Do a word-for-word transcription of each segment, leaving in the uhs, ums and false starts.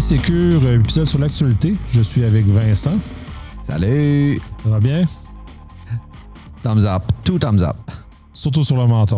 Sécure, épisode sur l'actualité. Je suis avec Vincent. Salut! Ça va bien? Thumbs up. Tout thumbs up. Surtout sur le menton.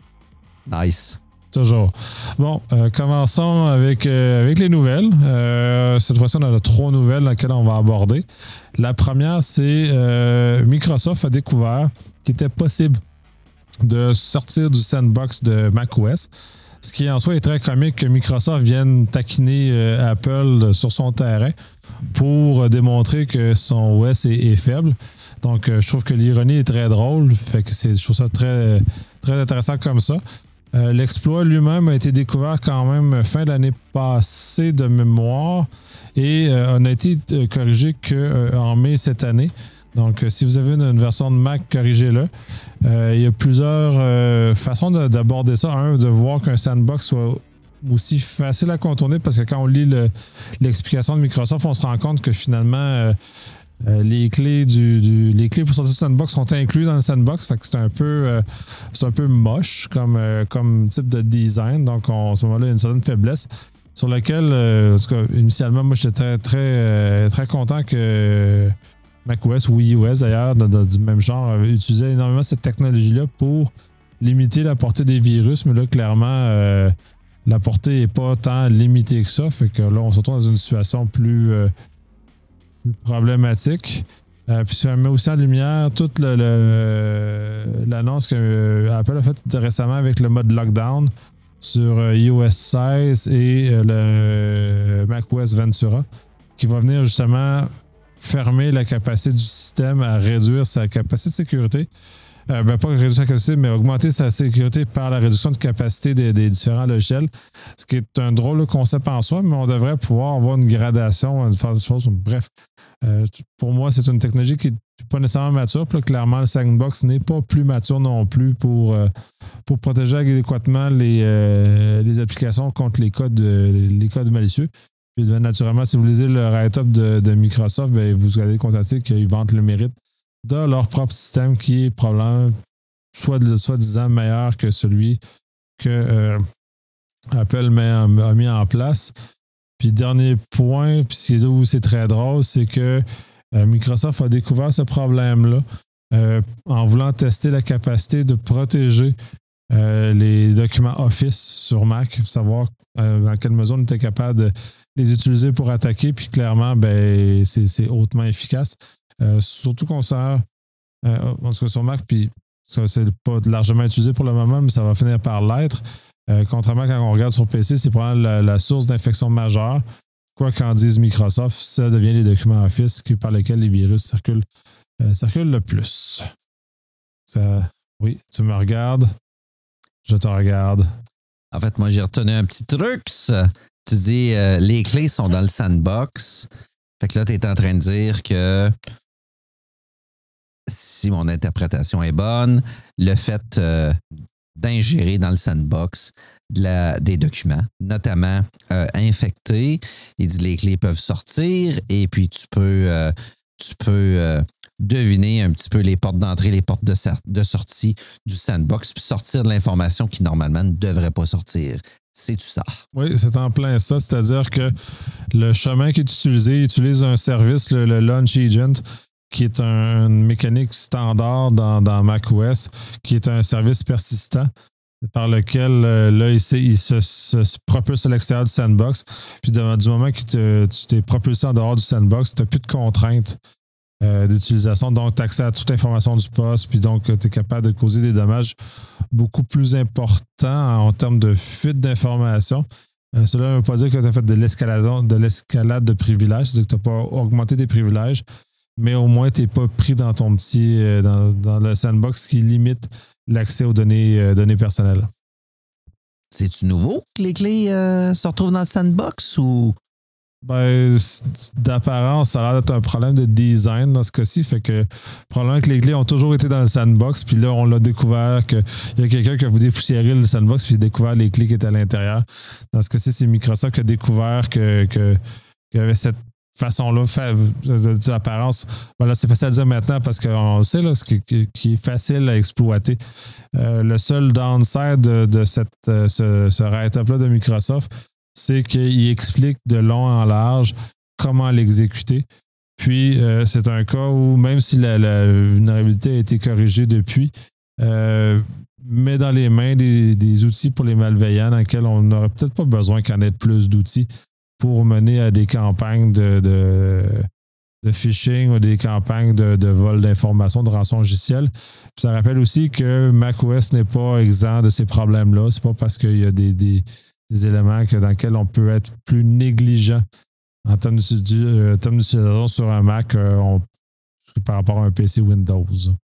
Nice. Toujours. Bon, euh, commençons avec, euh, avec les nouvelles. Euh, cette fois-ci, on a trois nouvelles dans lesquelles on va aborder. La première, c'est euh, Microsoft a découvert qu'il était possible de sortir du sandbox de macOS. Ce qui en soi est très comique que Microsoft vienne taquiner euh, Apple sur son terrain pour démontrer que son O S est, est faible. Donc, euh, je trouve que l'ironie est très drôle. Fait que c'est, je trouve ça très, très intéressant comme ça. Euh, l'exploit lui-même a été découvert quand même fin de l'année passée de mémoire et euh, n'a été euh, corrigé qu'en mai cette année. Donc, euh, si vous avez une, une version de Mac, corrigez-le. Euh, il y a plusieurs euh, façons de, d'aborder ça. Un, de voir qu'un sandbox soit aussi facile à contourner parce que quand on lit le, l'explication de Microsoft, on se rend compte que finalement, euh, euh, les clés du, du les clés pour sortir du sandbox sont incluses dans le sandbox. Fait que c'est un peu euh, c'est un peu moche comme, euh, comme type de design. Donc, on, à ce moment-là, il y a une certaine faiblesse sur laquelle, euh, en tout cas, initialement, moi, j'étais très, très, euh, très content que macOS ou iOS d'ailleurs, de, de, du même genre, utilisait énormément cette technologie-là pour limiter la portée des virus, mais là, clairement, euh, la portée n'est pas tant limitée que ça. Fait que là, on se retrouve dans une situation plus, euh, plus problématique. Euh, puis ça met aussi en lumière toute le, le, l'annonce que euh, Apple a faite récemment avec le mode lockdown sur euh, iOS seize et euh, le euh, macOS Ventura, qui va venir justement fermer la capacité du système à réduire sa capacité de sécurité. Euh, ben pas réduire sa capacité, mais augmenter sa sécurité par la réduction de capacité des, des différents logiciels. Ce qui est un drôle de concept en soi, mais on devrait pouvoir avoir une gradation, faire des choses. Bref, euh, pour moi, c'est une technologie qui n'est pas nécessairement mature. Puis là, clairement, le sandbox n'est pas plus mature non plus pour, euh, pour protéger adéquatement les, euh, les applications contre les codes, les codes malicieux. Puis naturellement, si vous lisez le write-up de, de Microsoft, bien, vous allez constater qu'ils vantent le mérite de leur propre système qui est probablement soit, soi-disant meilleur que celui que euh, Apple met, a mis en place. Puis dernier point, puis c'est où c'est très drôle, c'est que euh, Microsoft a découvert ce problème-là euh, en voulant tester la capacité de protéger euh, les documents Office sur Mac, savoir euh, dans quelle mesure on était capable de les utiliser pour attaquer, puis clairement, ben, c'est, c'est hautement efficace. Euh, surtout qu'on sert, euh, en tout cas sur Mac, puis ça, c'est pas largement utilisé pour le moment, mais ça va finir par l'être. Euh, contrairement quand on regarde sur P C, c'est probablement la, la source d'infection majeure. Quoi qu'en dise Microsoft, ça devient les documents Office qui, par lesquels les virus circulent, euh, circulent le plus. Ça, oui, tu me regardes, je te regarde. En fait, moi, j'ai retenu un petit truc. Tu dis euh, les clés sont dans le sandbox. Fait que là, tu es en train de dire que si mon interprétation est bonne, le fait euh, d'ingérer dans le sandbox de la, des documents, notamment euh, infectés, il dit les clés peuvent sortir et puis tu peux, euh, tu peux euh, deviner un petit peu les portes d'entrée, les portes de, de sortie du sandbox, puis sortir de l'information qui normalement ne devrait pas sortir. C'est-tu ça? Oui, c'est en plein ça. C'est-à-dire que le chemin qui est utilisé utilise un service, le, le Launch Agent, qui est un, une mécanique standard dans, dans macOS, qui est un service persistant par lequel euh, là, il, il se, se, se propulse à l'extérieur du sandbox. Puis de, du moment que te, tu t'es propulsé en dehors du sandbox, tu n'as plus de contraintes euh, d'utilisation. Donc, tu as accès à toute l'information du poste, puis donc, tu es capable de causer des dommages beaucoup plus importants en termes de fuite d'informations. Euh, cela ne veut pas dire que tu as fait de l'escalade, de l'escalade de privilèges, c'est-à-dire que tu n'as pas augmenté tes privilèges, mais au moins, tu n'es pas pris dans ton petit euh, dans, dans le sandbox qui limite l'accès aux données, euh, données personnelles. C'est-tu nouveau que les clés euh, se retrouvent dans le sandbox ou? Ben, d'apparence, ça a l'air d'être un problème de design dans ce cas-ci. Fait que probablement que les clés ont toujours été dans le sandbox, puis là, on l'a découvert qu'il y a quelqu'un qui a voulu dépoussiérer le sandbox, puis il a découvert les clés qui étaient à l'intérieur. Dans ce cas-ci, c'est Microsoft qui a découvert que, que, qu'il y avait cette façon-là d'apparence. Voilà, c'est facile à dire maintenant parce qu'on sait là, ce qui, qui est facile à exploiter. Euh, le seul downside de, de cette, ce, ce write-up-là de Microsoft, c'est qu'il explique de long en large comment l'exécuter. Puis, euh, c'est un cas où, même si la, la vulnérabilité a été corrigée depuis, euh, met dans les mains des, des outils pour les malveillants dans lesquels on n'aurait peut-être pas besoin qu'il y en ait plus d'outils pour mener à des campagnes de, de, de phishing ou des campagnes de, de vol d'informations, de rançon logicielle. Puis ça rappelle aussi que macOS n'est pas exempt de ces problèmes-là. C'est pas parce qu'il y a des, des, des éléments que, dans lesquels on peut être plus négligent en termes d'utilisation sur un Mac euh, on, par rapport à un P C Windows.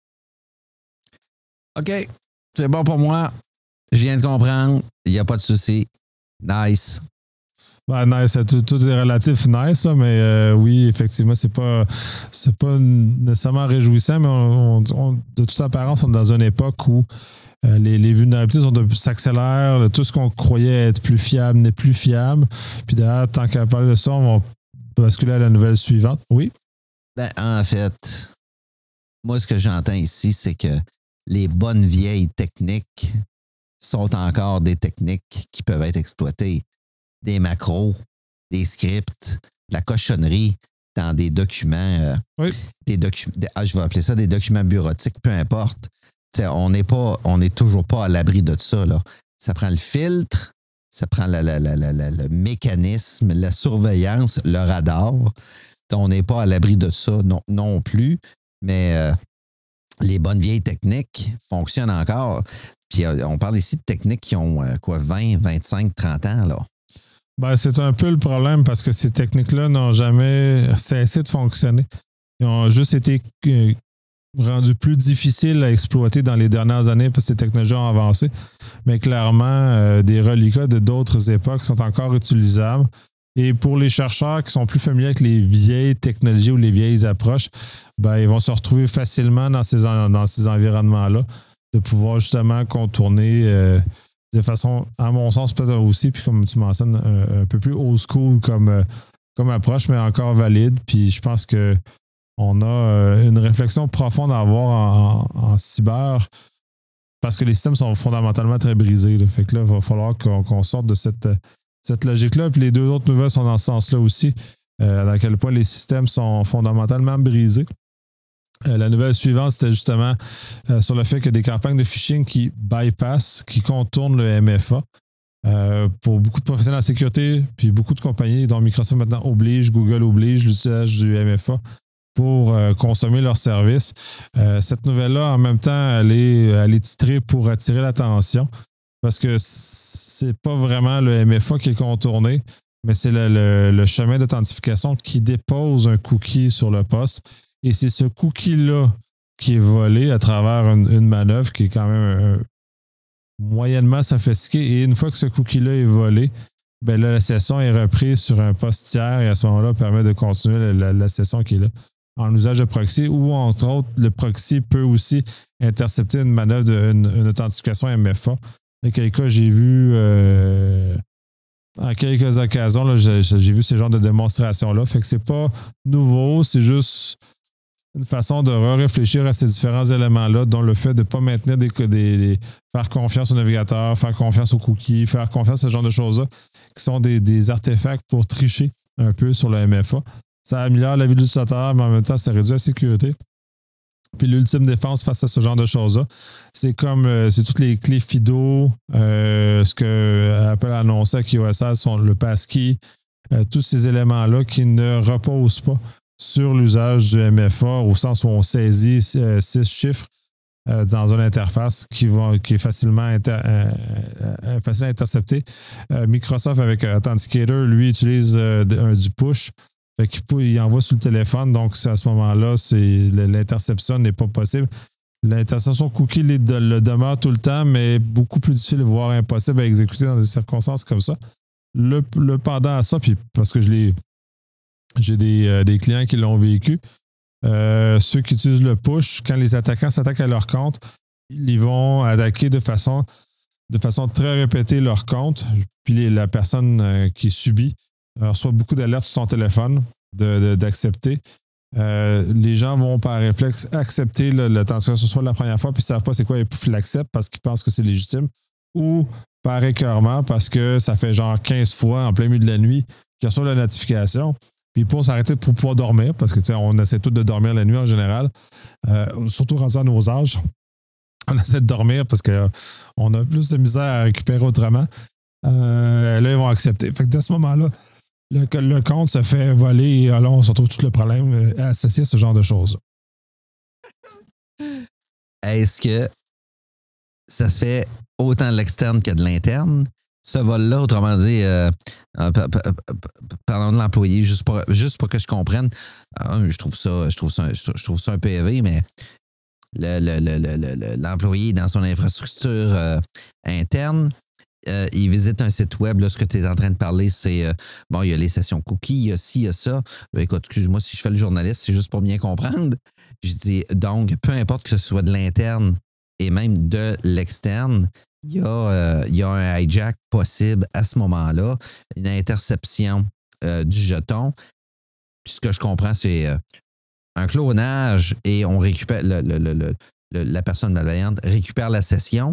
OK. C'est bon pour moi. Je viens de comprendre. Il n'y a pas de souci. Nice. Ben, nice. Tout, tout est relatif nice, mais euh, oui, effectivement, c'est pas, c'est pas nécessairement réjouissant, mais on, on, de toute apparence, on est dans une époque où euh, les, les vulnérabilités sont de, s'accélèrent. Tout ce qu'on croyait être plus fiable n'est plus fiable. Puis d'ailleurs, tant qu'à parler de ça, on va basculer à la nouvelle suivante. Oui? Ben, en fait, moi, ce que j'entends ici, c'est que les bonnes vieilles techniques sont encore des techniques qui peuvent être exploitées. Des macros, des scripts, de la cochonnerie dans des documents. Euh, oui. Des documents. Ah, je vais appeler ça des documents bureautiques, peu importe. T'sais, on n'est pas, on n'est toujours pas à l'abri de ça, là. Ça prend le filtre, ça prend la, la, la, la, la, le mécanisme, la surveillance, le radar. On n'est pas à l'abri de ça non, non plus, mais euh, les bonnes vieilles techniques fonctionnent encore. Puis euh, on parle ici de techniques qui ont euh, quoi, vingt, vingt-cinq, trente ans, là. Ben, c'est un peu le problème parce que ces techniques-là n'ont jamais cessé de fonctionner. Ils ont juste été euh, rendus plus difficiles à exploiter dans les dernières années parce que ces technologies ont avancé. Mais clairement, euh, des reliquats de d'autres époques sont encore utilisables. Et pour les chercheurs qui sont plus familiers avec les vieilles technologies ou les vieilles approches, ben, ils vont se retrouver facilement dans ces, dans ces environnements-là, de pouvoir justement contourner euh, de façon, à mon sens, peut-être aussi, puis comme tu mentionnes, un, un peu plus old school comme, euh, comme approche, mais encore valide. Puis je pense qu'on a euh, une réflexion profonde à avoir en, en, en cyber parce que les systèmes sont fondamentalement très brisés. Là. Fait que là, il va falloir qu'on, qu'on sorte de cette, cette logique-là. Puis les deux autres nouvelles sont dans ce sens-là aussi, euh, dans quel point les systèmes sont fondamentalement brisés. Euh, la nouvelle suivante, c'était justement euh, sur le fait qu'il y a des campagnes de phishing qui bypassent, qui contournent le M F A. Euh, pour beaucoup de professionnels en sécurité, puis beaucoup de compagnies, dont Microsoft maintenant oblige, Google oblige l'usage du M F A pour euh, consommer leurs services. Euh, cette nouvelle-là, en même temps, elle est, elle est titrée pour attirer l'attention parce que c'est pas vraiment le M F A qui est contourné, mais c'est le, le, le chemin d'authentification qui dépose un cookie sur le poste. Et c'est ce cookie-là qui est volé à travers une, une manœuvre qui est quand même un, moyennement sophistiquée. Et une fois que ce cookie-là est volé, ben là, la session est reprise sur un poste tiers et à ce moment-là, permet de continuer la, la, la session qui est là en usage de proxy ou, entre autres, le proxy peut aussi intercepter une manœuvre, de, une, une authentification M F A. Dans quel cas, j'ai vu... Euh, en quelques occasions, là, j'ai, j'ai vu ces genres de démonstrations-là. Fait que c'est pas nouveau, c'est juste une façon de réfléchir à ces différents éléments-là, dont le fait de ne pas maintenir des, des, des. faire confiance au navigateur, faire confiance aux cookies, faire confiance à ce genre de choses-là, qui sont des, des artefacts pour tricher un peu sur le M F A. Ça améliore la vie de l'utilisateur, mais en même temps, ça réduit la sécurité. Puis l'ultime défense face à ce genre de choses-là, c'est comme euh, c'est toutes les clés FIDO, euh, ce que Apple a annoncé avec i O S sont le passkey, euh, tous ces éléments-là qui ne reposent pas sur l'usage du M F A, au sens où on saisit euh, six chiffres euh, dans une interface qui, va, qui est facilement, inter, euh, euh, facile à intercepter. Euh, Microsoft, avec Authenticator, lui, utilise euh, un, du push. Fait qu'il peut, il envoie sur le téléphone, donc à ce moment-là, c'est, l'interception n'est pas possible. L'interception cookie le, le demeure tout le temps, mais beaucoup plus difficile, voire impossible à exécuter dans des circonstances comme ça. Le, le pendant à ça, puis parce que je l'ai, j'ai des, euh, des clients qui l'ont vécu, euh, ceux qui utilisent le push, quand les attaquants s'attaquent à leur compte, ils vont attaquer de façon, de façon très répétée leur compte, puis les, la personne euh, qui subit reçoit beaucoup d'alertes sur son téléphone de, de, d'accepter. Euh, les gens vont par réflexe accepter l'authentification soit la première fois, puis ils ne savent pas c'est quoi, et puis ils l'acceptent parce qu'ils pensent que c'est légitime. Ou par écœurement parce que ça fait genre quinze fois en plein milieu de la nuit qu'il reçoit la notification. Puis pour s'arrêter pour pouvoir dormir, parce que tu sais, on essaie tous de dormir la nuit en général, euh, surtout rendu à nos âges. On essaie de dormir parce qu'on a plus de misère à récupérer autrement. Euh, là, ils vont accepter. Fait que dès ce moment-là, le, le compte se fait voler et alors on se retrouve tout le problème associé à ce genre de choses. Est-ce que ça se fait autant de l'externe que de l'interne? Ce vol-là, autrement dit, euh, euh, parlons de l'employé, juste pour, juste pour que je comprenne, euh, je trouve ça, je trouve ça, je trouve ça un peu élevé, mais le, le, le, le, le, l'employé dans son infrastructure euh, interne, euh, il visite un site web, là, ce que tu es en train de parler, c'est, euh, bon, il y a les sessions cookies, il y a ci, il y a ça. Ben, écoute, excuse-moi si je fais le journaliste, c'est juste pour bien comprendre. Je dis, donc, peu importe que ce soit de l'interne et même de l'externe, il y a, euh, il y a un hijack possible à ce moment-là, une interception euh, du jeton. Puis ce que je comprends, c'est euh, un clonage et on récupère, le, le, le, le, la personne malveillante récupère la session.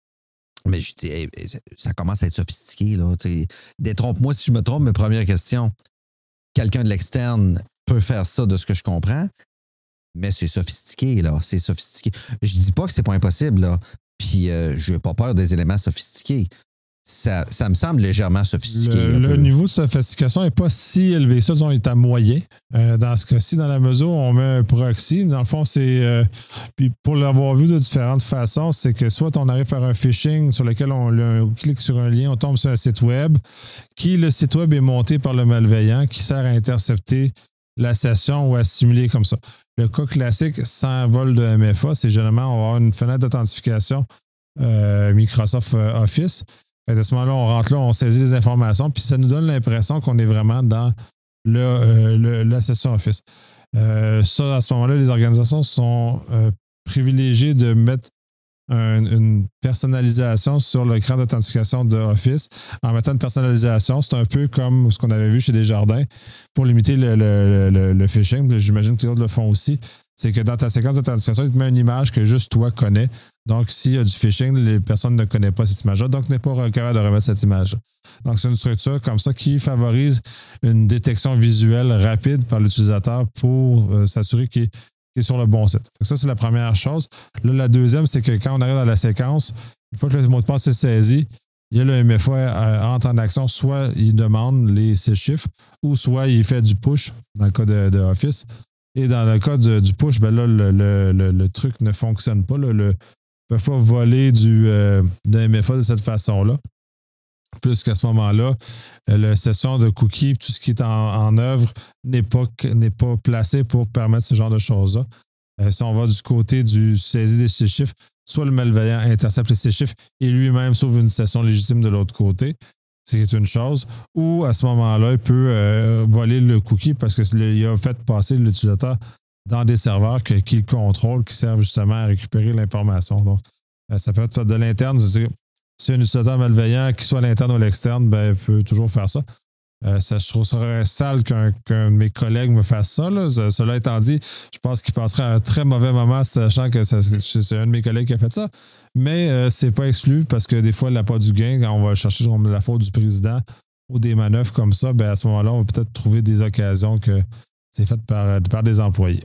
Mais je dis, hey, ça commence à être sophistiqué, là. T'sais, détrompe-moi si je me trompe, mais première question. Quelqu'un de l'externe peut faire ça de ce que je comprends, mais c'est sophistiqué, là. C'est sophistiqué. Je dis pas que c'est pas impossible, là. Puis, euh, je n'ai pas peur des éléments sophistiqués. Ça, ça me semble légèrement sophistiqué. Le, le niveau de sophistication n'est pas si élevé. Ça, disons, il est à moyen. Euh, dans ce cas-ci, dans la mesure où on met un proxy, dans le fond, c'est... Euh, puis pour l'avoir vu de différentes façons, c'est que soit on arrive par un phishing sur lequel on, on clique sur un lien, on tombe sur un site web, qui, le site web est monté par le malveillant, qui sert à intercepter la session ou à simuler comme ça. Le cas classique sans vol de M F A, c'est généralement on va avoir une fenêtre d'authentification euh, Microsoft Office. À ce moment-là, on rentre là, on saisit les informations, puis ça nous donne l'impression qu'on est vraiment dans le, euh, le, la session Office. Euh, ça, à ce moment-là, les organisations sont euh, privilégiées de mettre un, une personnalisation sur l'écran d'authentification de Office. En mettant une personnalisation, c'est un peu comme ce qu'on avait vu chez Desjardins pour limiter le, le, le, le phishing. J'imagine que les autres le font aussi. C'est que dans ta séquence d'authentification, il te met une image que juste toi connais. Donc, s'il y a du phishing, les personnes ne connaissent pas cette image-là, donc n'est pas capable de remettre cette image. Donc, c'est une structure comme ça qui favorise une détection visuelle rapide par l'utilisateur pour euh, s'assurer qu'il est, qu'il est sur le bon site. Donc, ça, c'est la première chose. Là, la deuxième, c'est que quand on arrive dans la séquence, une fois que le mot de passe est saisi, il y a le M F A euh, entre en action, soit il demande les six chiffres, ou soit il fait du push, dans le cas de, de Office. Et dans le cas du, du push, ben là, le, le, le, le truc ne fonctionne pas. Là, le, ne peuvent pas voler du, euh, d'un M F A de cette façon-là. Puisqu'à ce moment-là, euh, la session de cookies, tout ce qui est en, en œuvre n'est pas, n'est pas placé pour permettre ce genre de choses-là. Euh, si on va du côté du saisie des six chiffres, soit le malveillant intercepte les six chiffres et lui-même sauve une session légitime de l'autre côté, c'est une chose. Ou à ce moment-là, il peut euh, voler le cookie parce qu'il a fait passer l'utilisateur dans des serveurs que, qui le contrôlent, qui servent justement à récupérer l'information. Donc, euh, ça peut être de l'interne. C'est-à-dire, si un utilisateur malveillant, qu'il soit à l'interne ou à l'externe, ben, il peut toujours faire ça. Euh, ça je trouve ça sale qu'un, qu'un de mes collègues me fasse ça. Là. Cela étant dit, je pense qu'il passerait un très mauvais moment sachant que ça, c'est un de mes collègues qui a fait ça. Mais euh, c'est pas exclu parce que des fois, il n'a pas du gain. Quand on va chercher la faute du président ou des manœuvres comme ça, ben, à ce moment-là, on va peut-être trouver des occasions que c'est fait par, par des employés.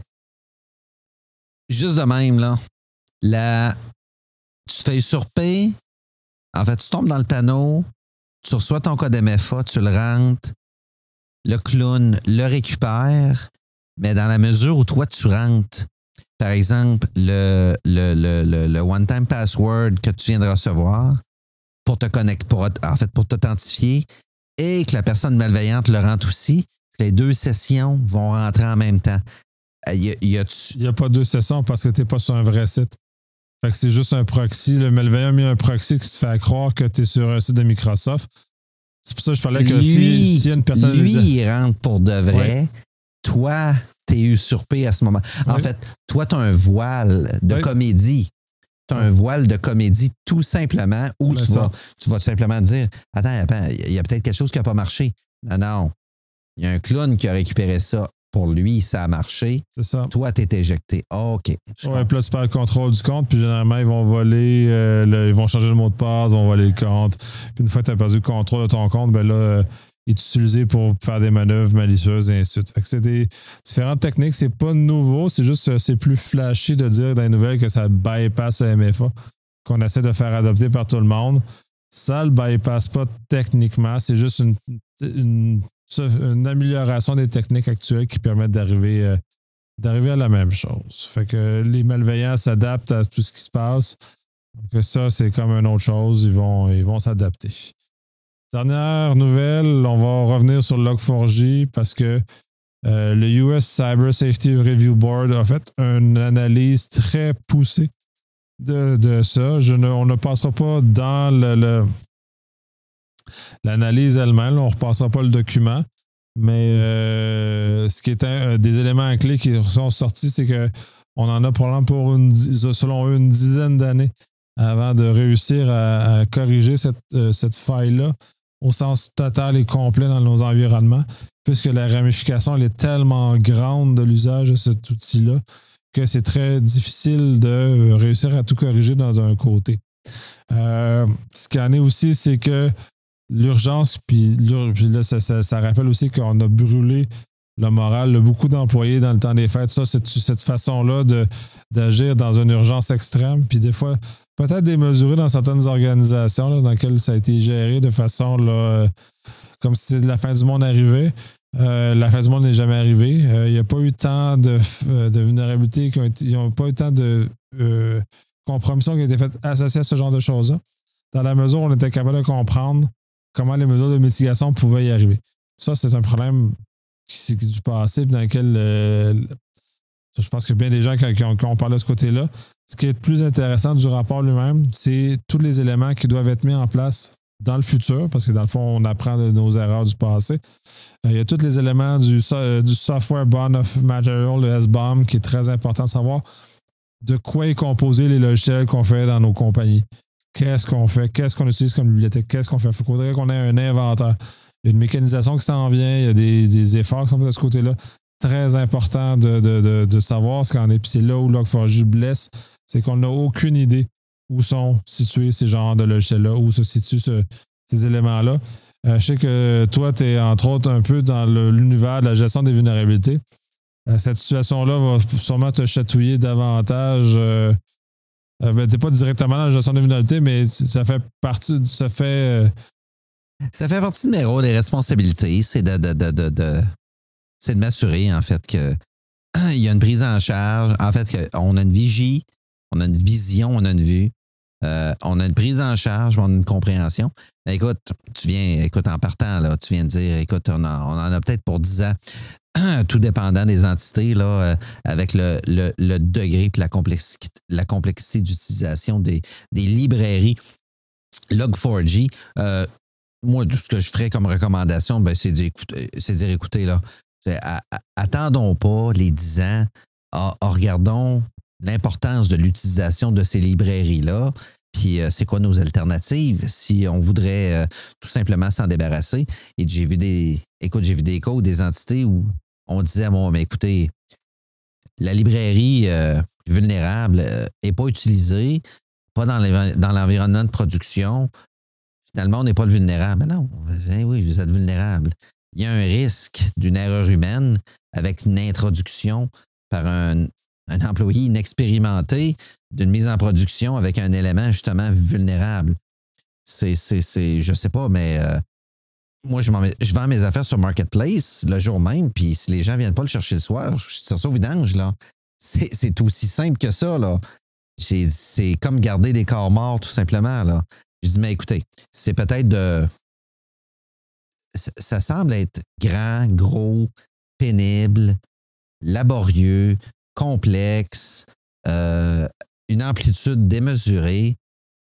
Juste de même, là, la... tu te fais usurper. En fait, tu tombes dans le panneau, tu reçois ton code M F A, tu le rentres, le clown le récupère, mais dans la mesure où toi, tu rentres, par exemple, le, le, le, le, le one-time password que tu viens de recevoir pour te connecter, pour, en fait, pour t'authentifier, et que la personne malveillante le rentre aussi, les deux sessions vont rentrer en même temps. Il y a, y a tu... Il n'y a pas deux sessions parce que tu n'es pas sur un vrai site. Fait que c'est juste un proxy. Le malveillant a mis un proxy qui te fait croire que tu es sur un site de Microsoft. C'est pour ça que je parlais que lui, si, si y a une personne... Lui, il rentre pour de vrai. Ouais. Toi, tu es usurpé à ce moment. En ouais. fait, toi, tu as un voile de ouais. comédie. Tu as un voile de comédie tout simplement où tu vas, tu vas tout simplement dire « Attends, attends, il y a peut-être quelque chose qui n'a pas marché. » Non, non. Il y a un clown qui a récupéré ça. pour lui, ça a marché. C'est ça. Toi, t'es éjecté. Oh, OK. Ouais, puis là, tu perds le contrôle du compte, puis généralement, ils vont voler, euh, le, ils vont changer le mot de passe, ils vont voler le compte. Puis une fois que tu as perdu le contrôle de ton compte, ben là, euh, il est utilisé pour faire des manœuvres malicieuses et ainsi de suite. Fait que c'est des différentes techniques. C'est pas nouveau, c'est juste c'est plus flashy de dire dans les nouvelles que ça bypass le M F A, qu'on essaie de faire adopter par tout le monde. Ça le bypass pas techniquement, c'est juste une, une, une amélioration des techniques actuelles qui permettent d'arriver, euh, d'arriver à la même chose. Fait que les malveillants s'adaptent à tout ce qui se passe. Donc ça, c'est comme une autre chose, ils vont, ils vont s'adapter. Dernière nouvelle, on va revenir sur log four j parce que euh, le U S Cyber Safety Review Board a fait une analyse très poussée de, de ça. Je ne, on ne passera pas dans le, le, l'analyse elle-même, on ne repassera pas le document, mais euh, ce qui est un, des éléments clés qui sont sortis, c'est qu'on en a probablement pour une, selon eux une dizaine d'années avant de réussir à, à corriger cette, euh, cette faille-là au sens total et complet dans nos environnements, puisque la ramification elle est tellement grande de l'usage de cet outil-là que c'est très difficile de réussir à tout corriger dans un côté. Euh, ce qu'il y en est aussi, c'est que l'urgence, puis, puis là, ça, ça, ça rappelle aussi qu'on a brûlé le moral de beaucoup d'employés dans le temps des fêtes. Ça, c'est cette façon-là de, d'agir dans une urgence extrême, puis des fois, peut-être démesurée dans certaines organisations là, dans lesquelles ça a été géré de façon là, comme si la fin du monde arrivait. Euh, la fin du monde n'est jamais arrivée. Il euh, n'y a pas eu tant de, de vulnérabilités, il n'y a pas eu tant de euh, compromissions qui ont été faites associées à ce genre de choses-là, dans la mesure où on était capable de comprendre comment les mesures de mitigation pouvaient y arriver. Ça, c'est un problème qui, qui est du passé, dans lequel euh, je pense que bien des gens qui, qui, ont, qui ont parlé de ce côté-là. Ce qui est le plus intéressant du rapport lui-même, c'est tous les éléments qui doivent être mis en place dans le futur, parce que dans le fond, on apprend de nos erreurs du passé. Euh, il y a tous les éléments du, euh, du Software Bond of Material, le S B O M, qui est très important de savoir de quoi est composé les logiciels qu'on fait dans nos compagnies. Qu'est-ce qu'on fait? Qu'est-ce qu'on utilise comme bibliothèque? Qu'est-ce qu'on fait? Il faudrait qu'on ait un inventaire. Il y a une mécanisation qui s'en vient, il y a des, des efforts qui sont faits de ce côté-là. Très important de, de, de, de savoir ce qu'en est. Puis c'est là où log four j blesse, c'est qu'on n'a aucune idée où sont situés ces genres de logiciels-là, où se situent ce, ces éléments-là. Euh, je sais que toi, tu es entre autres un peu dans le, l'univers de la gestion des vulnérabilités. Euh, cette situation-là va sûrement te chatouiller davantage. Euh, euh, ben, tu n'es pas directement dans la gestion des vulnérabilités, mais ça fait partie, ça fait... Euh, ça fait partie de mes rôles et responsabilités. C'est de, de, de, de, de, c'est de m'assurer, en fait, que il y a une prise en charge. En fait, qu'on a une vigie, on a une vision, on a une vue. Euh, on a une prise en charge, on a une compréhension. Mais écoute, tu viens, écoute, en partant, là, tu viens de dire, écoute, on, a, on en a peut-être pour dix ans, tout dépendant des entités, là, euh, avec le, le, le degré et la complexité, la complexité d'utilisation des, des librairies log four j. Euh, moi, tout ce que je ferais comme recommandation, ben, c'est, d'écouter, c'est de dire, écoutez, là, à, à, attendons pas les dix ans, à, à, regardons l'importance de l'utilisation de ces librairies-là, puis euh, c'est quoi nos alternatives si on voudrait euh, tout simplement s'en débarrasser. Et j'ai vu des, écoute, j'ai vu des codes, des entités où on disait, bon, mais écoutez, la librairie euh, vulnérable n'est euh, pas utilisée, pas dans, dans l'environnement de production. Finalement, on n'est pas le vulnérable. Mais non, ben oui, vous êtes vulnérable. Il y a un risque d'une erreur humaine avec une introduction par un, un employé inexpérimenté d'une mise en production avec un élément justement vulnérable. C'est, c'est, c'est je sais pas, mais euh, moi, je, je vends mes affaires sur Marketplace le jour même, puis si les gens ne viennent pas le chercher le soir, je tire ça au vidange, là. C'est, c'est aussi simple que ça, là. C'est, c'est comme garder des corps morts, tout simplement, là. Je dis, mais écoutez, c'est peut-être de... Ça, ça semble être grand, gros, pénible, laborieux, complexe, euh, une amplitude démesurée.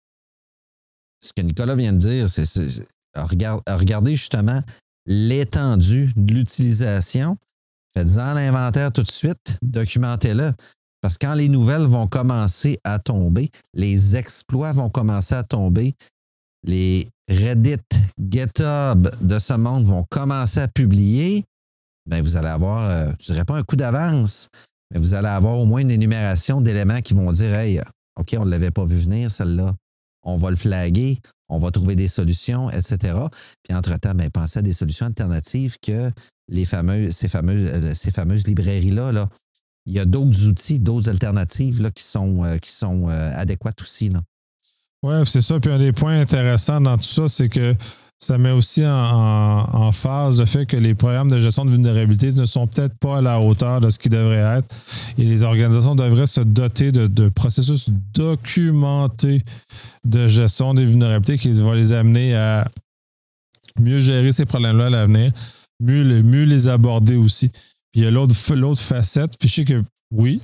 Ce que Nicolas vient de dire, c'est, c'est regarde, regardez justement l'étendue de l'utilisation. Faites-en l'inventaire tout de suite, documentez-le. Parce que quand les nouvelles vont commencer à tomber, les exploits vont commencer à tomber, les Reddit, GitHub de ce monde vont commencer à publier, bien, vous allez avoir, euh, je ne dirais pas un coup d'avance, mais vous allez avoir au moins une énumération d'éléments qui vont dire, hey, OK, on ne l'avait pas vu venir, celle-là. On va le flaguer, on va trouver des solutions, et cetera. Puis entre-temps, bien, pensez à des solutions alternatives que les fameux, ces, fameux, ces fameuses librairies-là, là. Il y a d'autres outils, d'autres alternatives là, qui sont, euh, qui sont euh, adéquates aussi. Oui, c'est ça. Puis un des points intéressants dans tout ça, c'est que ça met aussi en, en, en phase le fait que les programmes de gestion de vulnérabilité ne sont peut-être pas à la hauteur de ce qu'ils devraient être. Et les organisations devraient se doter de, de processus documentés de gestion des vulnérabilités qui vont les amener à mieux gérer ces problèmes-là à l'avenir, mieux, mieux les aborder aussi. Puis il y a l'autre, l'autre facette, puis je sais que oui.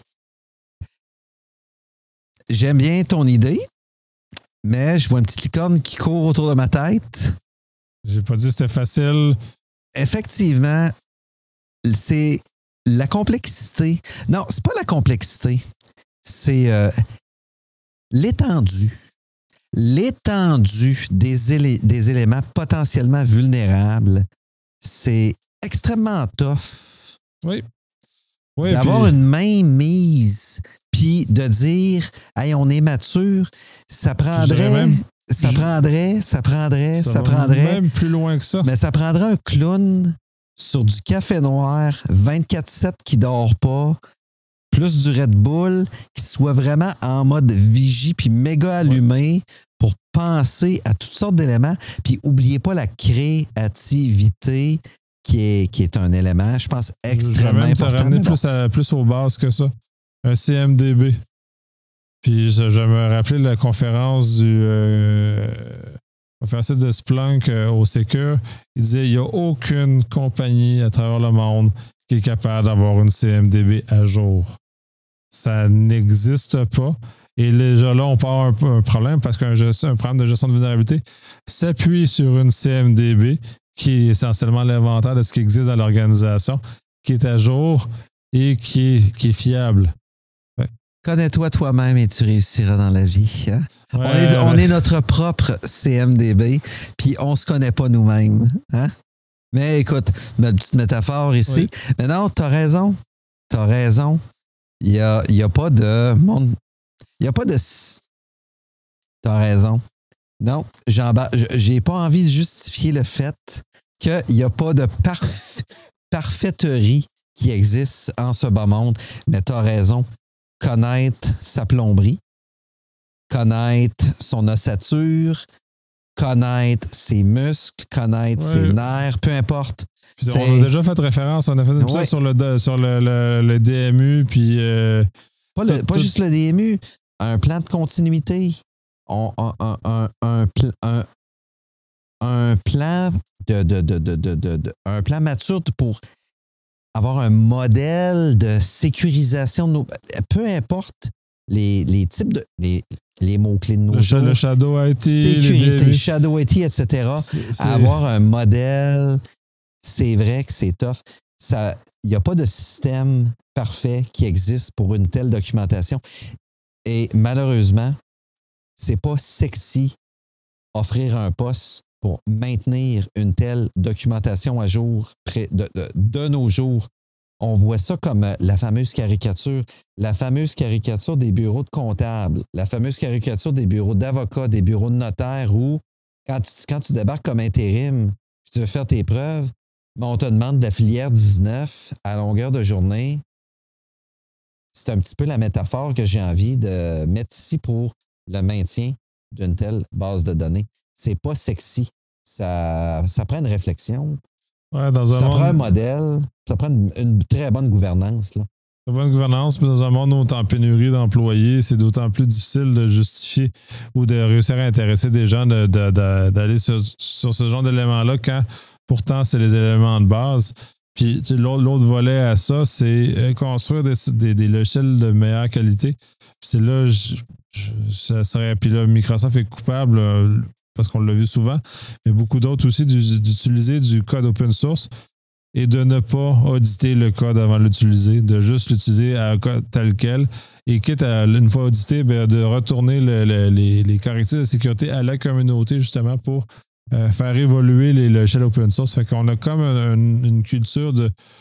J'aime bien ton idée, mais je vois une petite licorne qui court autour de ma tête. J'ai pas dit que c'était facile. Effectivement, c'est la complexité. Non, c'est pas la complexité. C'est euh, l'étendue. L'étendue des, élé- des éléments potentiellement vulnérables. C'est extrêmement tough. Oui. oui D'avoir puis... une main mise, puis de dire, hey, on est mature, ça prendrait. Même... Ça je... prendrait, ça prendrait, ça, ça prendrait. Même plus loin que ça. Mais ça prendrait un clown sur du café noir, vingt-quatre sept qui ne dort pas, plus du Red Bull, qui soit vraiment en mode vigie puis méga allumé ouais. pour penser à toutes sortes d'éléments. Puis n'oubliez pas la créativité qui est, qui est un élément, je pense, extrêmement je important. Ça ramener plus, à, plus aux bases que ça. Un C M D B. Puis je, je me rappelais la conférence du euh, conférencier de Splunk euh, au Secure. Il disait il n'y a aucune compagnie à travers le monde qui est capable d'avoir une C M D B à jour. Ça n'existe pas. Et déjà là, on part un peu un problème parce qu'un un programme de gestion de vulnérabilité s'appuie sur une C M D B qui est essentiellement l'inventaire de ce qui existe dans l'organisation, qui est à jour et qui est, qui est fiable. Connais-toi toi-même et tu réussiras dans la vie. Hein? Ouais, on, est, on est notre propre C M D B, puis on ne se connaît pas nous-mêmes. Hein? Mais écoute, ma petite métaphore ici. Oui. Mais non, tu as raison. Tu as raison. Il n'y a, y a pas de monde. Il n'y a pas de. Tu as raison. Non, j'ai pas envie de justifier le fait qu'il n'y a pas de parf... parfaiterie qui existe en ce bas monde. Mais tu as raison. Connaître sa plomberie, connaître son ossature, connaître ses muscles, connaître ouais. ses nerfs, peu importe. Puis on a déjà fait référence, on a fait un épisode ouais. sur, le, sur le, le, le D M U, puis... Euh, pas le, tout, pas tout... juste le D M U, un plan de continuité, on, un, un, un, un, un, un plan de, de, de, de, de, de, de un plan mature pour... avoir un modèle de sécurisation de nos... Peu importe les, les types de... Les, les mots-clés de nos le, jours. Le Shadow I T. Sécurité, Shadow I T, et cetera. C'est, c'est... Avoir un modèle, c'est vrai que c'est tough. Il n'y a pas de système parfait qui existe pour une telle documentation. Et malheureusement, c'est pas sexy offrir un poste pour maintenir une telle documentation à jour près de, de, de nos jours. On voit ça comme la fameuse caricature, la fameuse caricature des bureaux de comptables, la fameuse caricature des bureaux d'avocats, des bureaux de notaires où, quand tu, quand tu débarques comme intérim, tu veux faire tes preuves, mais on te demande de la filière dix-neuf à longueur de journée. C'est un petit peu la métaphore que j'ai envie de mettre ici pour le maintien d'une telle base de données. C'est pas sexy. Ça, ça prend une réflexion. Ouais, dans un ça monde... prend un modèle. Ça prend une, une très bonne gouvernance. Là. Une bonne gouvernance, mais dans un monde où on est en pénurie d'employés, c'est d'autant plus difficile de justifier ou de réussir à intéresser des gens de, de, de, d'aller sur, sur ce genre d'éléments-là quand pourtant c'est les éléments de base. Puis l'autre, l'autre volet à ça, c'est construire des, des, des logiciels de meilleure qualité. Puis c'est là, je, je, ça serait. Puis là, Microsoft est coupable. Là, parce qu'on l'a vu souvent, mais beaucoup d'autres aussi d'utiliser du code open source et de ne pas auditer le code avant de l'utiliser, de juste l'utiliser à tel quel. Et quitte à, une fois audité, bien, de retourner le, le, les, les correctifs de sécurité à la communauté justement pour euh, faire évoluer les logiciels open source. Fait qu'on a comme un, une, une culture de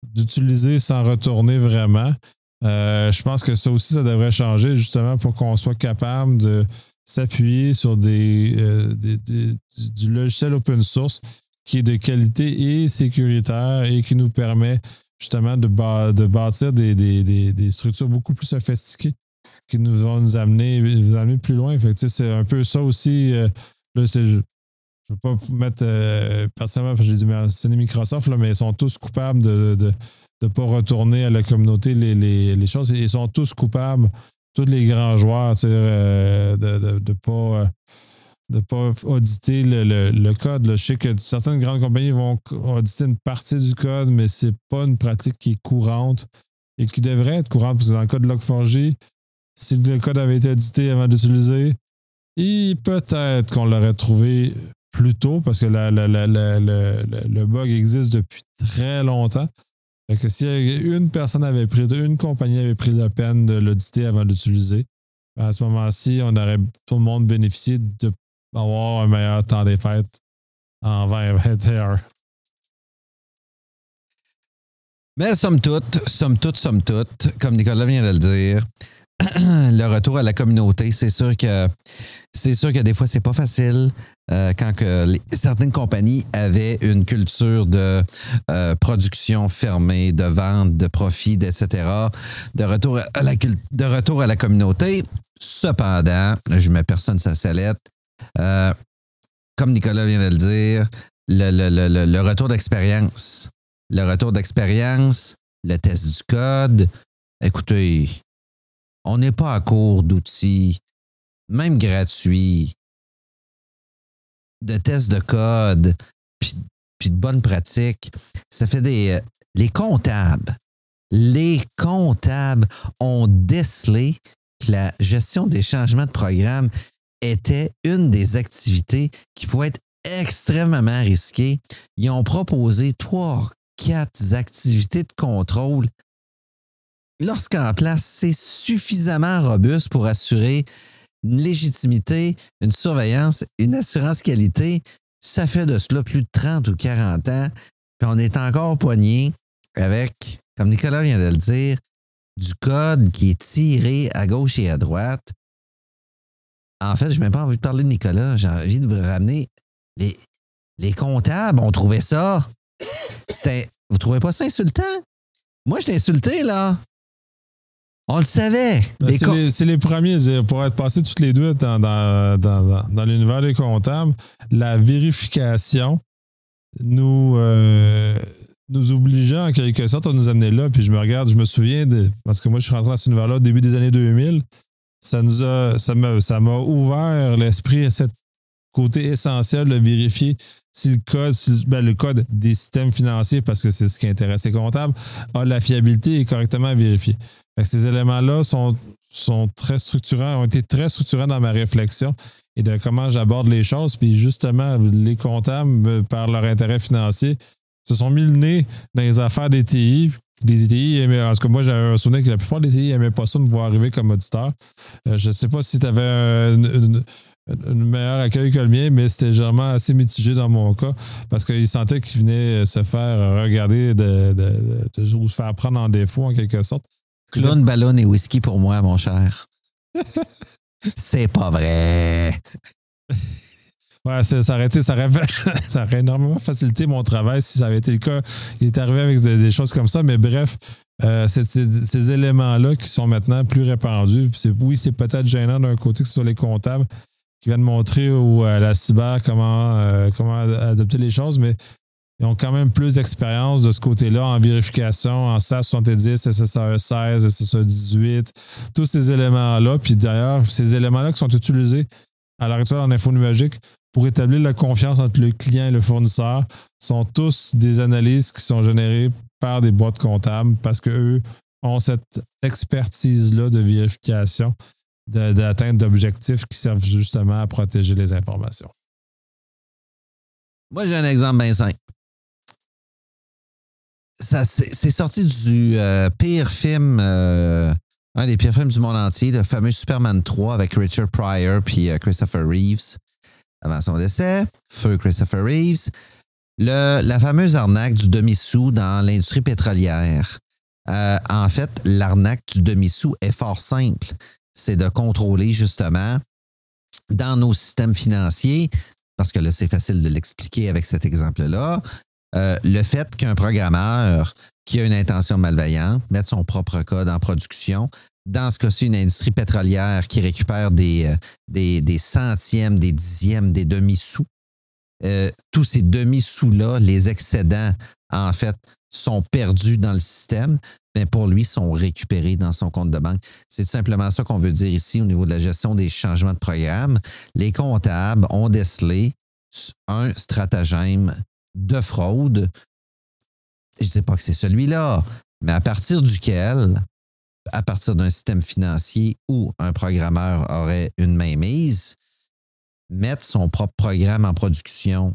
d'utiliser sans retourner vraiment. Euh, je pense que ça aussi, ça devrait changer justement pour qu'on soit capable de s'appuyer sur des, euh, des, des du, du logiciel open source qui est de qualité et sécuritaire et qui nous permet justement de, ba- de bâtir des, des, des, des structures beaucoup plus sophistiquées qui nous vont nous amener, nous amener plus loin. Fait que, c'est un peu ça aussi. Euh, là, c'est, je ne veux pas mettre euh, personnellement, parce que j'ai dit, mais c'est Microsoft, là, mais ils sont tous coupables de de, de pas retourner à la communauté les, les, les choses. Ils sont tous coupables, tous les grands joueurs, euh, de ne de, de pas, de pas auditer le, le, le code. Là. Je sais que certaines grandes compagnies vont auditer une partie du code, mais c'est pas une pratique qui est courante et qui devrait être courante, parce que dans le cas de log four j, si le code avait été audité avant d'utiliser, et peut-être qu'on l'aurait trouvé plus tôt, parce que la, la, la, la, la, le bug existe depuis très longtemps. Fait que si une personne avait pris, une compagnie avait pris la peine de l'auditer avant d'utiliser, à ce moment-ci, on aurait tout le monde bénéficié d'avoir un meilleur temps des fêtes en vingt vingt et un. Mais somme toute, somme toute, somme toute, comme Nicolas vient de le dire, le retour à la communauté, c'est sûr que c'est sûr que des fois, c'est pas facile. Euh, quand que les, certaines compagnies avaient une culture de euh, production fermée, de vente, de profit, et cetera, de retour à la, de retour à la communauté. Cependant, je mets personne sa sellette. Euh, comme Nicolas vient de le dire, le, le, le, le retour d'expérience. Le retour d'expérience, le test du code. Écoutez, on n'est pas à court d'outils, même gratuits, de tests de code, puis, puis de bonnes pratiques. Ça fait des... Les comptables, les comptables ont décelé que la gestion des changements de programme était une des activités qui pouvait être extrêmement risquée. Ils ont proposé trois, quatre activités de contrôle. Lorsqu'en place, c'est suffisamment robuste pour assurer une légitimité, une surveillance, une assurance qualité. Ça fait de cela plus de trente ou quarante ans. Puis on est encore poigné avec, comme Nicolas vient de le dire, du code qui est tiré à gauche et à droite. En fait, je n'ai même pas envie de parler de Nicolas. J'ai envie de vous ramener. Les, les comptables ont trouvé ça. C'était, vous ne trouvez pas ça insultant? Moi, je t'ai insulté, là. On le savait. Ben, les c'est, com- les, c'est les premiers. Pour être passés toutes les deux dans, dans, dans, dans l'univers des comptables, la vérification nous, euh, nous obligeait en quelque sorte à nous amener là. Puis je me regarde, je me souviens, de, parce que moi, je suis rentré dans cet univers-là au début des années deux mille. Ça, nous a, ça, m'a, ça m'a ouvert l'esprit à ce côté essentiel de vérifier si le code, si, ben, le code des systèmes financiers, parce que c'est ce qui intéresse les comptables, a la fiabilité et est correctement vérifié. Fait que ces éléments-là sont, sont très structurants, ont été très structurants dans ma réflexion et de comment j'aborde les choses. Puis justement, les comptables, par leur intérêt financier, se sont mis le nez dans les affaires des T I. Les T I aimaient, en tout cas, moi, j'avais un souvenir que la plupart des T I n'aimaient pas ça de me voir arriver comme auditeur. Euh, je ne sais pas si tu avais un, une, une meilleur accueil que le mien, mais c'était généralement assez mitigé dans mon cas parce qu'ils sentaient qu'ils venaient se faire regarder de, de, de, de, ou se faire prendre en défaut en quelque sorte. Clown, ballon et whisky pour moi, mon cher. C'est pas vrai. Ouais, c'est, ça, aurait été, ça, aurait, ça aurait énormément facilité mon travail si ça avait été le cas. Il est arrivé avec des, des choses comme ça, mais bref, euh, c'est, c'est, ces éléments-là qui sont maintenant plus répandus. C'est, oui, c'est peut-être gênant d'un côté que ce soit les comptables qui viennent montrer au, à la cyber comment, euh, comment adopter les choses, mais ils ont quand même plus d'expérience de ce côté-là en vérification, en S A S soixante-dix, S S A E seize, S S A E dix-huit, tous ces éléments-là. Puis d'ailleurs, ces éléments-là qui sont utilisés à l'heure actuelle en info numérique pour établir la confiance entre le client et le fournisseur sont tous des analyses qui sont générées par des boîtes comptables parce qu'eux ont cette expertise-là de vérification, de, d'atteinte d'objectifs qui servent justement à protéger les informations. Moi, j'ai un exemple bien simple. Ça, c'est, c'est sorti du euh, pire film, euh, un des pires films du monde entier, le fameux Superman trois avec Richard Pryor puis euh, Christopher Reeves. Avant son décès, feu Christopher Reeves. Le, la fameuse arnaque du demi-sou dans l'industrie pétrolière. Euh, en fait, l'arnaque du demi-sou est fort simple. C'est de contrôler justement dans nos systèmes financiers, parce que là, c'est facile de l'expliquer avec cet exemple-là, euh, le fait qu'un programmeur qui a une intention malveillante mette son propre code en production, dans ce cas-ci, une industrie pétrolière qui récupère des, des, des centièmes, des dixièmes, des demi-sous. Euh, tous ces demi-sous-là, les excédents, en fait, sont perdus dans le système, mais pour lui, sont récupérés dans son compte de banque. C'est tout simplement ça qu'on veut dire ici au niveau de la gestion des changements de programme. Les comptables ont décelé un stratagème de fraude. Je ne dis pas que c'est celui-là, mais à partir duquel, à partir d'un système financier où un programmeur aurait une mainmise, mettre son propre programme en production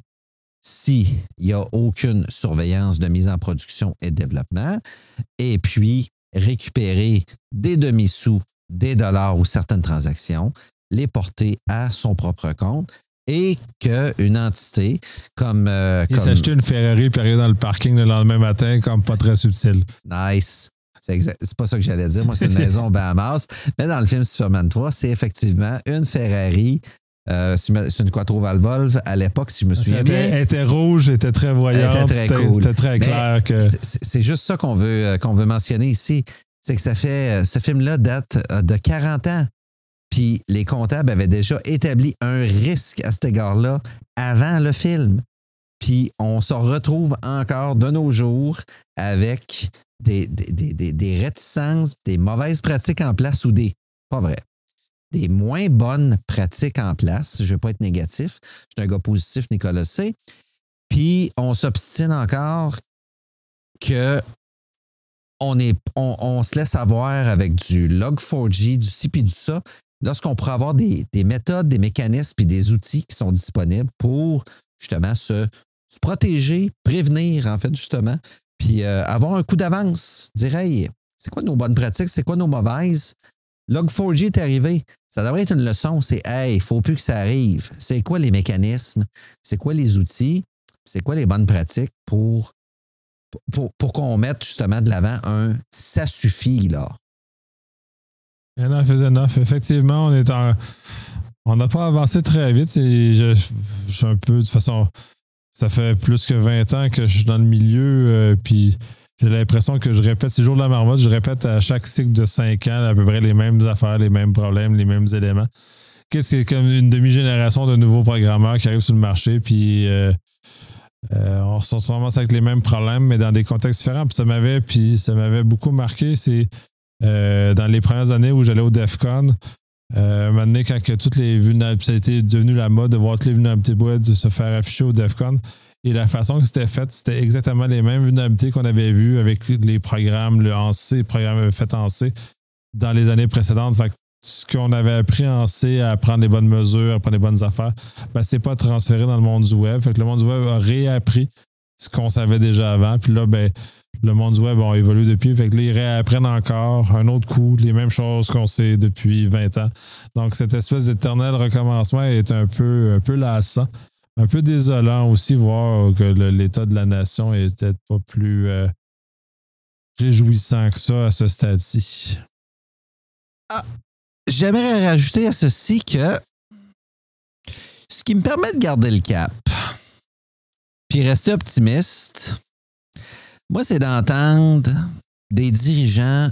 s'il n'y a aucune surveillance de mise en production et développement, et puis récupérer des demi-sous, des dollars ou certaines transactions, les porter à son propre compte et qu'une entité comme... Euh, Il comme... s'achetait une Ferrari puis arriver dans le parking le lendemain matin comme pas très subtil. Nice. C'est, exact, c'est pas ça que j'allais dire. Moi, c'est une maison aux Bahamas. Mais dans le film Superman trois, c'est effectivement une Ferrari. Euh, c'est une Quattro Valvolve à l'époque, si je me souviens bien. Elle était rouge, elle était très voyante. Elle était très c'était, cool. C'était très clair Mais que... C'est, c'est juste ça qu'on veut, qu'on veut mentionner ici. C'est que ça fait... Ce film-là date de quarante ans. Puis les comptables avaient déjà établi un risque à cet égard-là avant le film. Puis on se retrouve encore de nos jours avec des, des, des, des réticences, des mauvaises pratiques en place ou des... Pas vrai. Des moins bonnes pratiques en place. Je ne veux pas être négatif. Je suis un gars positif, Nicolas C. Puis, on s'obstine encore que on, est, on, on se laisse avoir avec du log quatre j, du ci puis du ça, lorsqu'on pourrait avoir des, des méthodes, des mécanismes puis des outils qui sont disponibles pour, justement, se, se protéger, prévenir, en fait, justement, puis euh, avoir un coup d'avance. Dire, hey, c'est quoi nos bonnes pratiques? C'est quoi nos mauvaises? log quatre j est arrivé. Ça devrait être une leçon. C'est, hey, il ne faut plus que ça arrive. C'est quoi les mécanismes? C'est quoi les outils? C'est quoi les bonnes pratiques pour, pour, pour qu'on mette justement de l'avant un « ça suffit » là? Enough is enough. Effectivement, on est en... On n'a pas avancé très vite. Et je, je suis un peu... De toute façon, ça fait plus que vingt ans que je suis dans le milieu. Euh, puis... J'ai l'impression que je répète, c'est jour de la marmotte, je répète à chaque cycle de cinq ans à peu près les mêmes affaires, les mêmes problèmes, les mêmes éléments. Qu'est-ce que c'est comme une demi-génération de nouveaux programmeurs qui arrivent sur le marché, puis euh, euh, on se retrouve avec les mêmes problèmes, mais dans des contextes différents. Puis ça m'avait, puis ça m'avait beaucoup marqué, c'est euh, dans les premières années où j'allais au DEFCON, euh, un moment donné, quand que toutes les vulnérabilités, ça a été devenu la mode de voir toutes les vulnérabilités se faire afficher au DEFCON. Et la façon que c'était fait, c'était exactement les mêmes vulnérabilités qu'on avait vues avec les programmes, le en C, les programmes faits en C dans les années précédentes. Fait que ce qu'on avait appris en C à prendre les bonnes mesures, à prendre les bonnes affaires, ben, c'est pas transféré dans le monde du web. Fait que le monde du web a réappris ce qu'on savait déjà avant. Puis là, ben, le monde du web a évolué depuis. Fait que là, ils réapprennent encore un autre coup, les mêmes choses qu'on sait depuis vingt ans. Donc, cette espèce d'éternel recommencement est un peu, un peu lassant. Un peu désolant aussi, voir que le, l'état de la nation est peut-être pas plus euh, réjouissant que ça à ce stade-ci. Ah, j'aimerais rajouter à ceci que ce qui me permet de garder le cap puis rester optimiste, moi, c'est d'entendre des dirigeants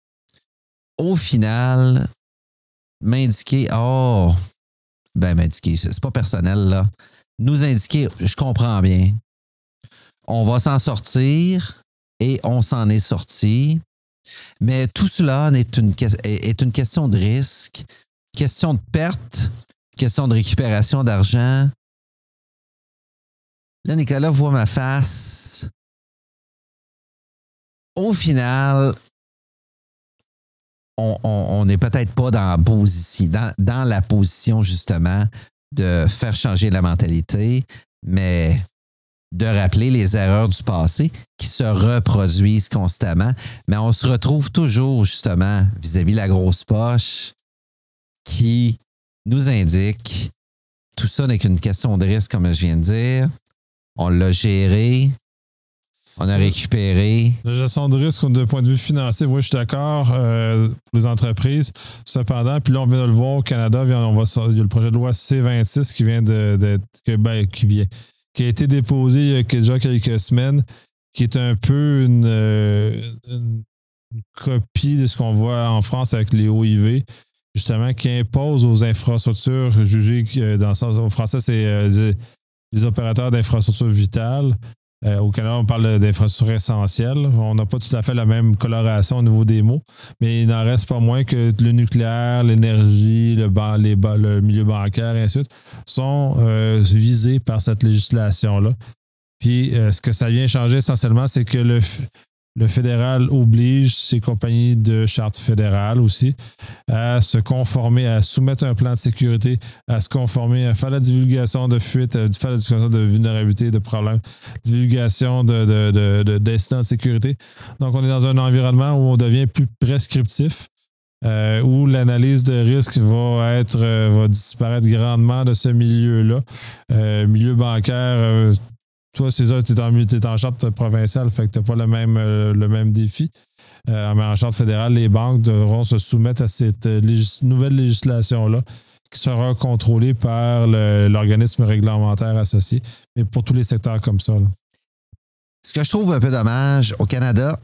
au final m'indiquer, oh, ben m'indiquer, c'est pas personnel là, nous indiquer, je comprends bien, on va s'en sortir et on s'en est sorti, mais tout cela est une, est une question de risque, question de perte, question de récupération d'argent. Là, Nicolas voit ma face. Au final, on n'est peut-être pas dans la position, dans, dans la position justement de faire changer la mentalité, mais de rappeler les erreurs du passé qui se reproduisent constamment. Mais on se retrouve toujours justement vis-à-vis de la grosse poche qui nous indique tout ça n'est qu'une question de risque, comme je viens de dire. on l'a géré, on a récupéré. La gestion de risque, d'un point de vue financier, oui, je suis d'accord euh, pour les entreprises. Cependant, puis là, on vient de le voir au Canada, on va, il y a le projet de loi C vingt-six qui vient de, de, de ben, qui vient, qui a été déposé il y a déjà quelques semaines, qui est un peu une, une copie de ce qu'on voit en France avec les O I V, justement, qui impose aux infrastructures jugées, dans le sens, au français, c'est euh, des, des opérateurs d'infrastructures vitales. Euh, au Canada, on parle d'infrastructures essentielles. On n'a pas tout à fait la même coloration au niveau des mots, mais il n'en reste pas moins que le nucléaire, l'énergie, le, ban- les ba- le milieu bancaire, et ainsi de suite, sont euh, visés par cette législation-là. Puis, euh, ce que ça vient changer essentiellement, c'est que le, le fédéral oblige ces compagnies de charte fédérale aussi à se conformer, à soumettre un plan de sécurité, à se conformer, à faire la divulgation de fuites, à faire la divulgation de vulnérabilité, de problèmes, divulgation de, de, de, de, d'incidents de sécurité. Donc, on est dans un environnement où on devient plus prescriptif, euh, où l'analyse de risque va être euh, va disparaître grandement de ce milieu-là. Euh, milieu bancaire, euh, toi, c'est ça, tu es en, t'es en charte provinciale, fait que tu n'as pas le même, euh, le même défi. Euh, mais en charte fédérale, les banques devront se soumettre à cette euh, légis- nouvelle législation-là qui sera contrôlée par le, l'organisme réglementaire associé, mais pour tous les secteurs comme ça. Là. Ce que je trouve un peu dommage au Canada,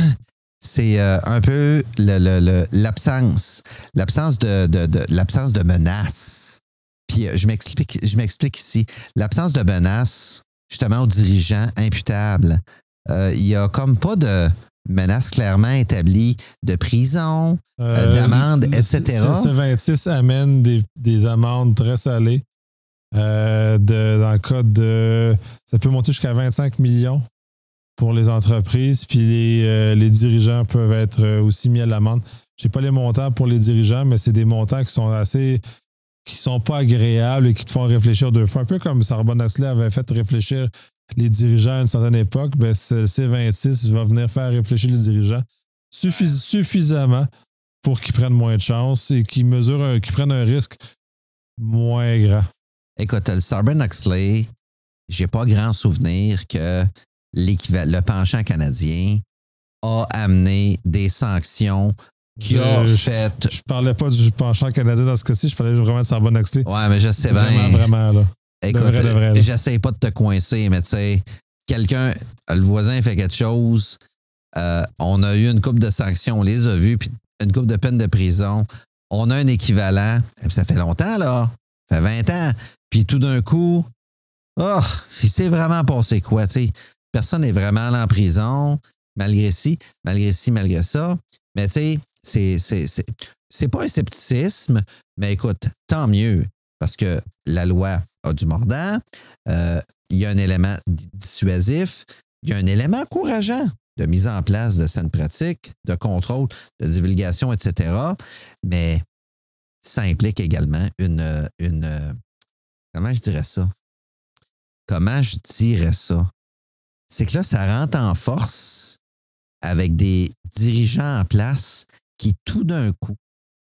c'est euh, un peu le, le, le, l'absence, l'absence de, de, de, l'absence de menaces. Puis je m'explique, je m'explique ici. L'absence de menaces, justement, aux dirigeants imputables. Euh, il n'y a comme pas de menaces clairement établies de prison, euh, d'amende, et cetera. C vingt-six amène des, des amendes très salées. Euh, de, dans le cas de... Ça peut monter jusqu'à vingt-cinq millions pour les entreprises, puis les, euh, les dirigeants peuvent être aussi mis à l'amende. Je n'ai pas les montants pour les dirigeants, mais c'est des montants qui sont assez... qui sont pas agréables et qui te font réfléchir deux fois. Un peu comme Charbonneau avait fait réfléchir les dirigeants à une certaine époque, ben C vingt-six va venir faire réfléchir les dirigeants suffis- suffisamment pour qu'ils prennent moins de chance et qu'ils mesurent, un, qu'ils prennent un risque moins grand. Écoute, le Sarbanes-Oxley, j'ai pas grand souvenir que l'équivalent, le penchant canadien a amené des sanctions qui a je, fait... Je, je parlais pas du penchant canadien dans ce cas-ci, je parlais vraiment de Sarbanes-Oxley. Ouais, mais je sais bien. Vraiment, vraiment, là. Écoute, le vrai, le vrai, là. J'essaie pas de te coincer, mais tu sais, quelqu'un, le voisin fait quelque chose, euh, on a eu une couple de sanctions, on les a vues, puis une couple de peines de prison. On a un équivalent, et puis ça fait longtemps, là. Ça fait vingt ans. Puis tout d'un coup, oh, il s'est vraiment passé quoi, tu sais. Personne n'est vraiment allé en prison, malgré ci, malgré ci, malgré ça. Mais tu sais, c'est, c'est, c'est, c'est pas un scepticisme, mais écoute, tant mieux, parce que la loi a du mordant, euh, il y a un élément dissuasif, il y a un élément encourageant de mise en place de saines pratiques, de contrôle, de divulgation, et cetera. Mais ça implique également une, une... Comment je dirais ça? Comment je dirais ça? C'est que là, ça rentre en force avec des dirigeants en place qui, tout d'un coup,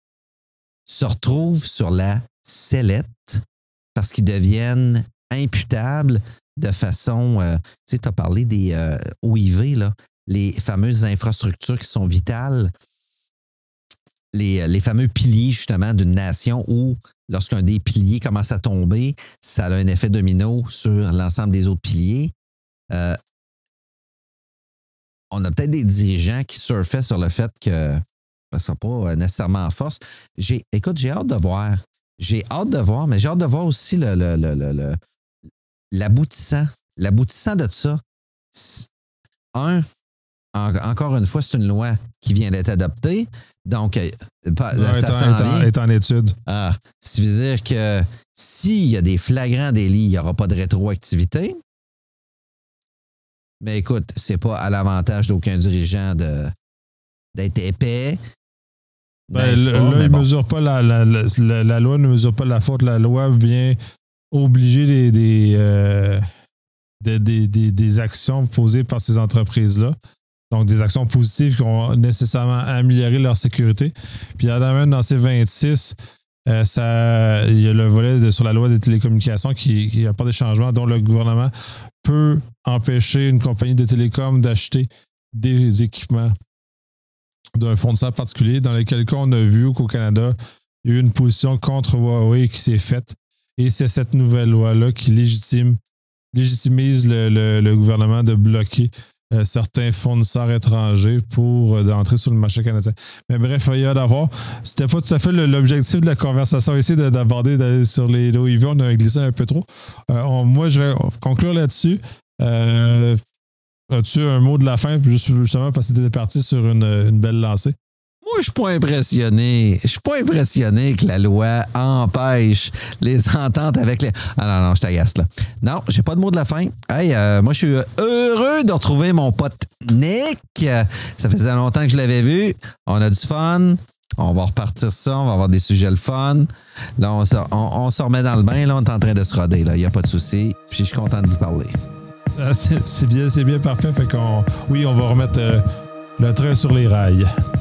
se retrouvent sur la sellette parce qu'ils deviennent imputables de façon... Euh, tu sais, tu as parlé des euh, O I V, là, les fameuses infrastructures qui sont vitales, les, les fameux piliers, justement, d'une nation où, lorsqu'un des piliers commence à tomber, ça a un effet domino sur l'ensemble des autres piliers. Euh, on a peut-être des dirigeants qui surfaient sur le fait que ça ne sera pas nécessairement en force. J'ai, écoute, j'ai hâte de voir. J'ai hâte de voir, mais j'ai hâte de voir aussi le, le, le, le, le, l'aboutissant. L'aboutissant de ça. Un, en, encore une fois, c'est une loi qui vient d'être adoptée. Donc, pas, non, ça est, s'en en, vient. est en étude. Ah, ça veut dire que s'il y a des flagrants délits, il n'y aura pas de rétroactivité. Mais écoute, c'est pas à l'avantage d'aucun dirigeant de, d'être épais. Ben, le, pas, là, il bon. mesure pas la, la, la, la, la loi ne mesure pas la faute. La loi vient obliger des, des, euh, des, des, des, des actions posées par ces entreprises-là. Donc, des actions positives qui vont nécessairement améliorer leur sécurité. Puis, même dans ces vingt-six, euh, ça, il y a le volet de, sur la loi des télécommunications qui, qui apporte des changements dont le gouvernement peut empêcher une compagnie de télécom d'acheter des équipements d'un fournisseur particulier, dans lequel cas on a vu qu'au Canada, il y a eu une position contre Huawei qui s'est faite. Et c'est cette nouvelle loi-là qui légitime, légitimise le, le, le gouvernement de bloquer euh, certains fournisseurs étrangers pour euh, d'entrer sur le marché canadien. Mais bref, il y a d'avoir. C'était pas tout à fait le, l'objectif de la conversation ici de, d'aborder d'aller sur les low E V. On a glissé un peu trop. Euh, on, moi, je vais conclure là-dessus. Euh, as-tu un mot de la fin, juste, justement parce que tu étais parti sur une, une belle lancée? Moi, je suis pas impressionné. Je suis pas impressionné que la loi empêche les ententes avec les... Ah non, non, je t'agace, là. Non, j'ai pas de mot de la fin. Hey, euh, moi, je suis heureux de retrouver mon pote Nick. Ça faisait longtemps que je l'avais vu. On a du fun. On va repartir ça. On va avoir des sujets le fun. Là, on se, on, on se remet dans le bain. Là, on est en train de se roder. Il n'y a pas de souci. Puis, je suis content de vous parler. Ah, c'est, c'est bien, c'est bien parfait. Fait qu'on... Oui, on va remettre euh, le train sur les rails.